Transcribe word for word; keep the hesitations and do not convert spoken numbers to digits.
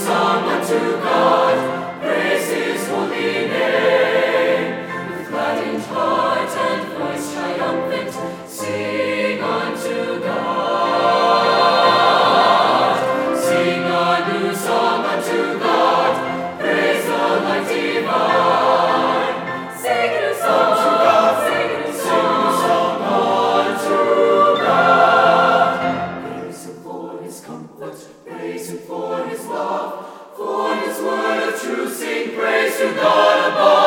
song unto God, praise His holy name. With gladdened heart and voice triumphant, sing unto God. Sing a new song unto God, praise the light divine. Sing a new song to God, sing a new song unto God. Praise Him for His comfort, praise Him for His love, for His word of truth. Sing praise to God above.